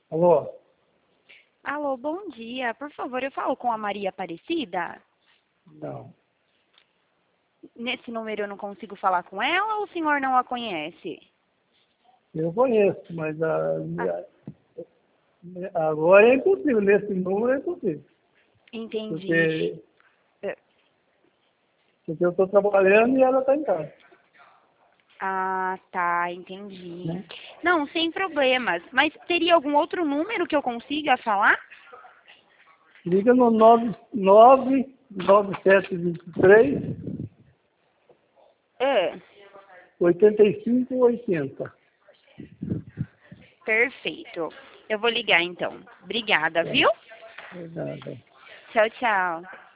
Alô? Alô, bom dia. Por favor, eu falo com a Maria Aparecida? Não. Nesse número eu não consigo falar com ela ou o senhor não a conhece? Eu conheço, mas Ah, agora é impossível. Nesse número é impossível. entendi. Porque, Eh, porque eu estou trabalhando e ela está em casa. Ah, tá, entendi. Né? Não, sem problemas. Mas teria algum outro número que eu consiga falar? Liga no 9723 É, 8580. perfeito. Eu vou ligar então. Obrigada, viu? É, nada. Tchau, tchau.